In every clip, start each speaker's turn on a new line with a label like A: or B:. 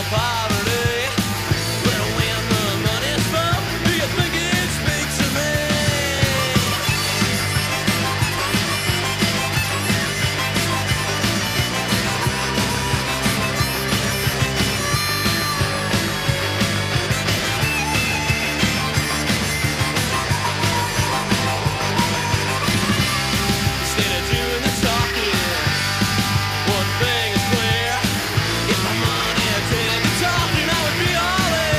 A: poverty. But when the money's from, do you think it speaks to me? Instead of doing the talking, one thing is clear: if my money did the talking, I would be all in.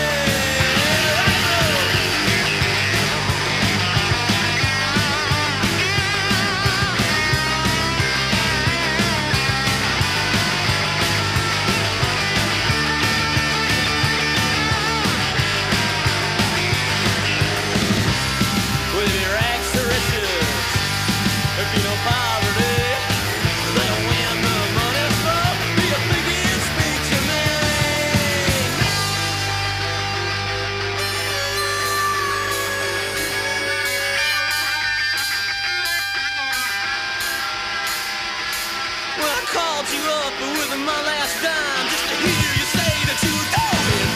A: With your rags to riches, if you know poverty, then when the money's from, do you think it speaks to me? When I called you up with my last dime, just to hear you say that you adore me.